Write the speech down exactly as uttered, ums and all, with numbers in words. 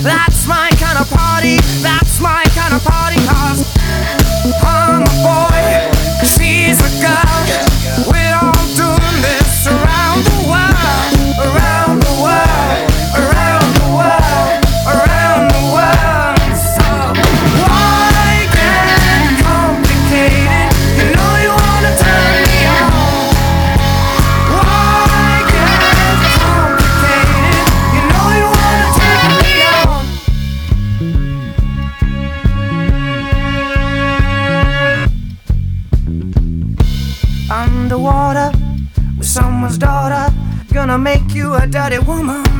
That's my kind of party, that's my kind of party. Cause I'm a boy, she's a girl. We're all doing this around the world, around the world, around the world, around the world. So why get complicated? You know you wanna turn me on. Why get complicated? You know you wanna turn me on. Underwater with someone's daughter, gonna make you a dirty woman.